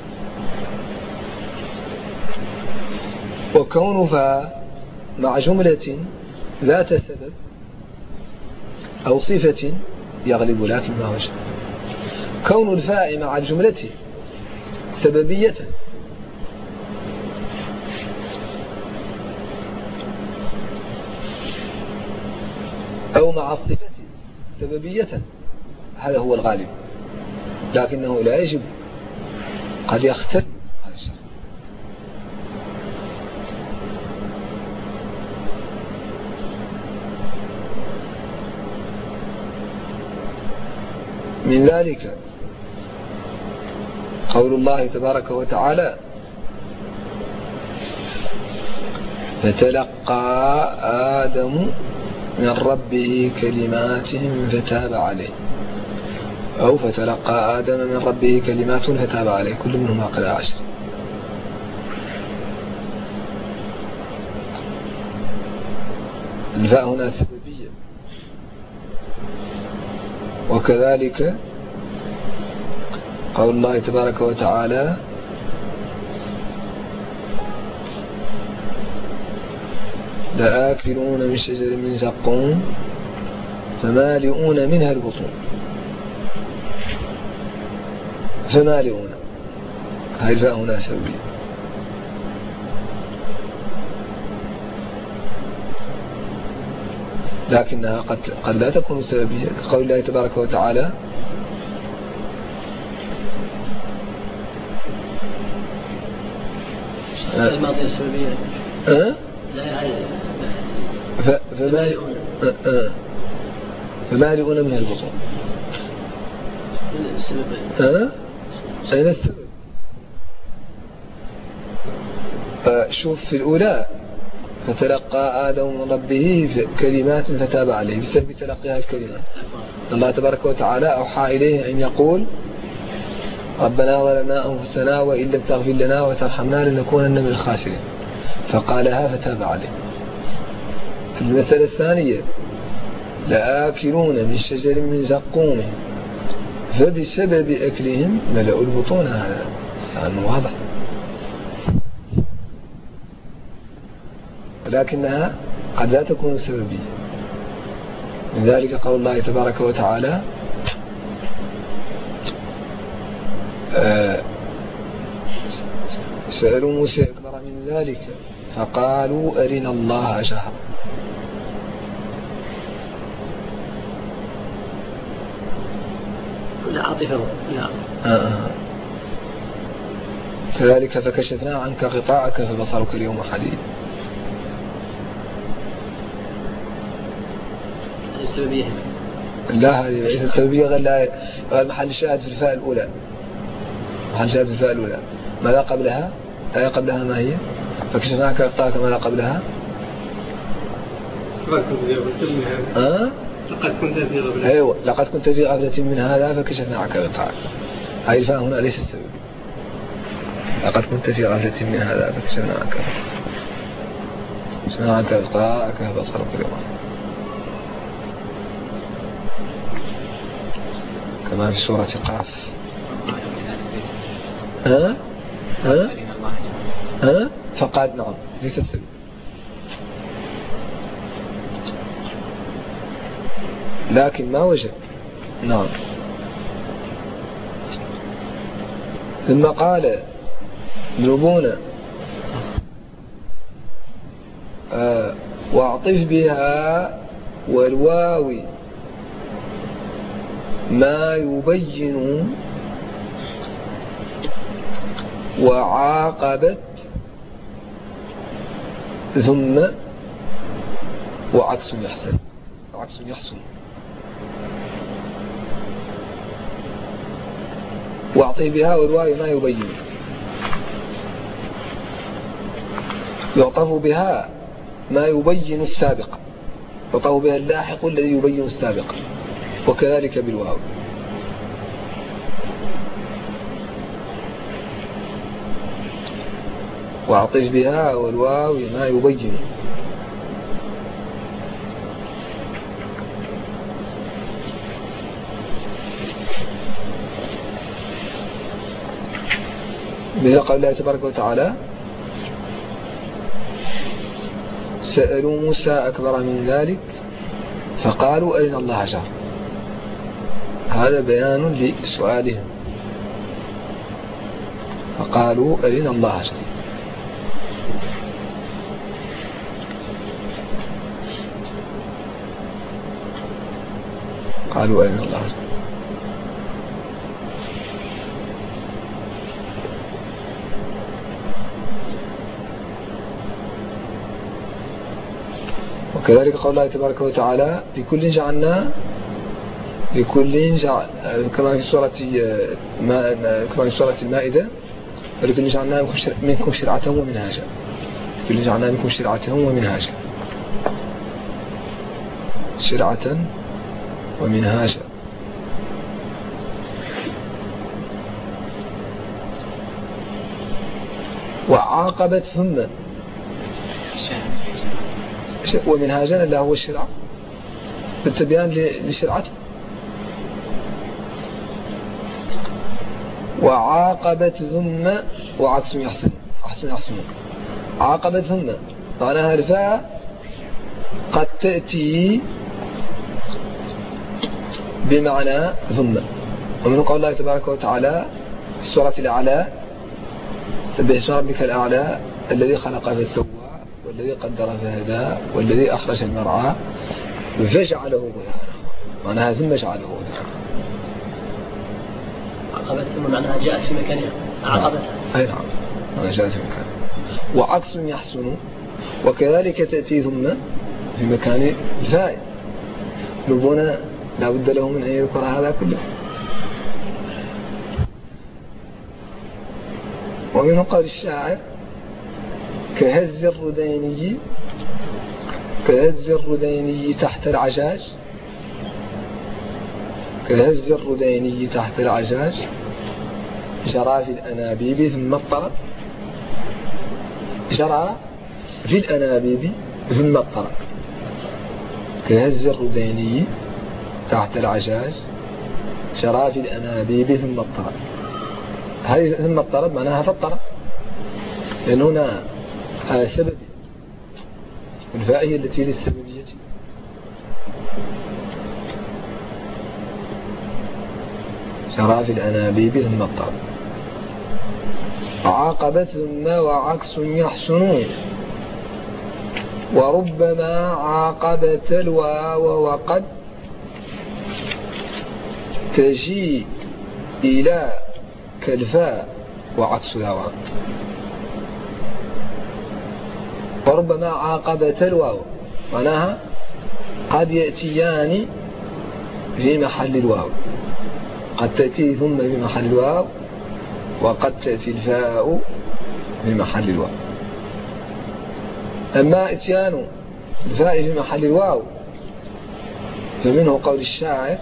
وكون فاء مع جملة ذات سبب أو صفة يغلب لكن ما وجد. كون الفاء مع الجملة سببية أو مع الصفة سببية هذا هو الغالب، لكنه لا يجب، قد يختل هذا الشرط. من ذلك قول الله تبارك وتعالى فتلقى آدم من ربه كلمات فتاب عليه، أو فتلقى آدم من ربه كلمات فتاب عليه، كل منهما قراءة عشر. الفاء هنا سببية. وكذلك قول الله تبارك وتعالى لآكلون من شجر من زقوم فمالئون منها البطون. فمالئون هاي الفاء هنا سببية. لكنها قد, قد لا تكون سببية، كقول الله تبارك وتعالى الماضي السببية أه؟ لا فمالئون أه؟ فمالئون منها البطون. أه؟ أين السبب؟ شوف في الأولى فتلقى آدم من ربه كلمات فتاب عليه بسبب تلقيها الكلمات. الله تبارك وتعالى أوحى إليه أن يقول ربنا ظلمنا أنفسنا وإن لم تغفر لنا وترحمنا لنكونن من الخاسرين، فقالها فتاب عليه. المسألة الثانية لآكلون من شجر من زقوم فبسبب أكلهم ملأوا البطون، هذا يعني واضح، ولكنها قد لا تكون سببية. من ذلك قول الله تبارك وتعالى آه سألوا موسى أكبر من ذلك فقالوا أرنا الله جهرا. لا عاطفة لا آه. كذلك فكشفنا عنك غطاءك فبصرك اليوم حديد. السببية لا هذه ليست السببية غير لا محل الشاهد في الفاء الأولى محل الشاهد في الفاء الأولى ماذا قبلها الآية قبلها ما هي فكشفنا عنك غطاءك ماذا قبلها أه؟ لقد كنت في غفلة أيوة لقد كنت في غفلة من هذا فكشفنا عنك غطاءك هذه الفاء هنا ليست السببية لقد كنت في غفلة من هذا فكشفنا عنك كشفنا عنك غطاءك فبصرك اليوم كما في سورة قاف ها ها ها فقال نعم ليست سبب لكن ما وجد نعم ثم قال ذنوبنا آه واعطف بها والواو ما يبين وعاقبت ثم وعكس يحسن وعكس يحسن واعطي بها والواو ما يبين يعطف بها ما يبين السابق يعطف بها اللاحق الذي يبين السابق وكذلك بالواو وأعطف بها والواو ما يبين مثل قول الله تبارك وتعالى سألوا موسى أكبر من ذلك فقالوا أرنا الله جهرا هذا بيان لسؤالهم فقالوا أرنا الله جهرا قالوا أرنا الله جهرا وكذلك قول الله تبارك وتعالى لكل جعلنا لكل جعل كما في سورة ما كما في سورة المائدة ولكل جعلنا منكم شرعة ومنهاجا لكل جعلنا منكم شرعة ومنهاجا شرعة ومنهاجا وعاقبت ثم ومنهاجا اللي هو الشرع بالتبيان لشرعته وعاقبت ثم وعكس يحسن أحسن يحسن عاقبت ثم معناها الفاء قد تأتي بمعنى ثم ومن قول الله تبارك وتعالى في سورة الأعلى سبح اسم ربك الأعلى الذي خلق فسوى والذي قدر فهدى والذي أخرج المرعى فجعله غثاء معناها ثم جعله غثاء عقبت ثم معناها جاءت في مكانها عقبتها أي نعم معناها جاءت في مكانها وعكس يحسن وكذلك تأتي ثم في مكان الفاعل لبنا لا بد له من أن يذكر هذا كله ومنه قول الشاعر كهز الرديني كهز الرديني تحت العجاج كهز الرديني تحت العجاج جرى في الأنابيب ثم اضطرب جرى في الأنابيب ثم اضطرب كهز الرديني تحت العجاج جرى في الأنابيب ثم اضطرب هذه ثم اضطرب معناها فاضطرب لأن هنا هذا سبب الفاء هي التي للسببية جرى في الأنابيب ثم اضطرب عاقبت ثم وعكس يحسن وربما عاقبت الواو وقد تجي إلى كالفاء وعكس الواو وربما عاقبت الواو معناها قد يأتيان في محل الواو، قد تأتي ثم في محل الواو، وقد تأتي الفاء في محل الواو. أما إتيان الفاء في محل الواو فمنه قول الشاعر: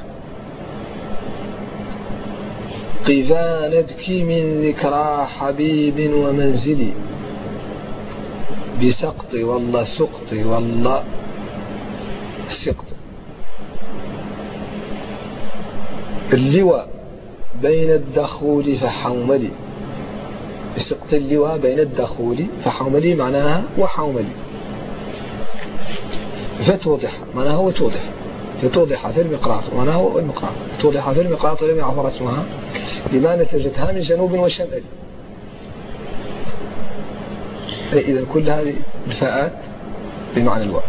قفا نبكي من ذكرى حبيب ومنزلي، بسقط والله سقط والله سقط. اللواء بين الدخول فحوملي، بسقط اللواء بين الدخول فحوملي معناها وحوملي، فتوضح معناها وتوضح، فتوضح في المقراط معناها والمقراط، توضح في المقراط لم يعبر اسمها لما نتجتها من جنوب وشمال. إذا كل هذه الفاءات بمعنى الواو.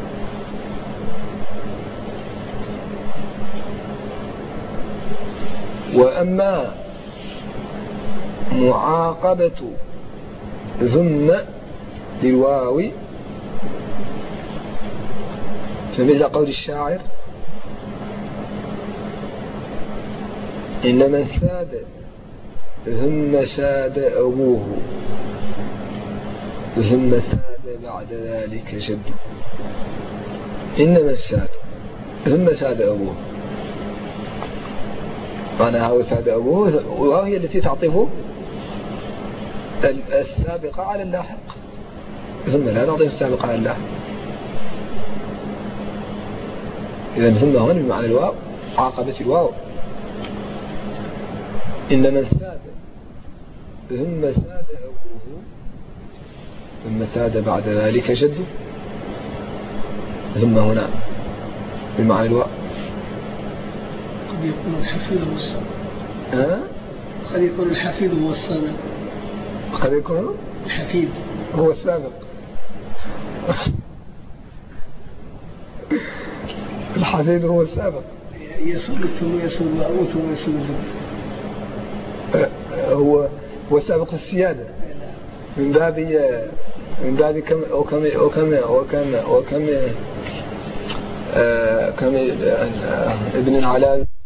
وأما معاقبة ثم للواو فمثل قول الشاعر: إن من ساد ثم ساد أبوه ثم ساد بعد ذلك جد. إن من ساد ثم ساد أبوه معناها وساد أبوه، وهي التي تعطف السابقة على اللاحق، ثم لا تعطف السابقة على اللاحق. إذن ثم هنا بمعنى الواو، عاقبة الواو. إن من ساد ثم ساد أبوه ثم ساد بعد ذلك جده، ثم هنا بمعنى الواو. قد يكون الحفيد هو السابق. ها؟ قد يكون الحفيد هو السابق. قد يكون الحفيد هو السابق. الحفيد هو السابق. يسود ثم يسود أبوه ثم يسود جده. هو هو سابق السيادة من باب من باب كم وكم وكم وكم وكم كم ابن العلاء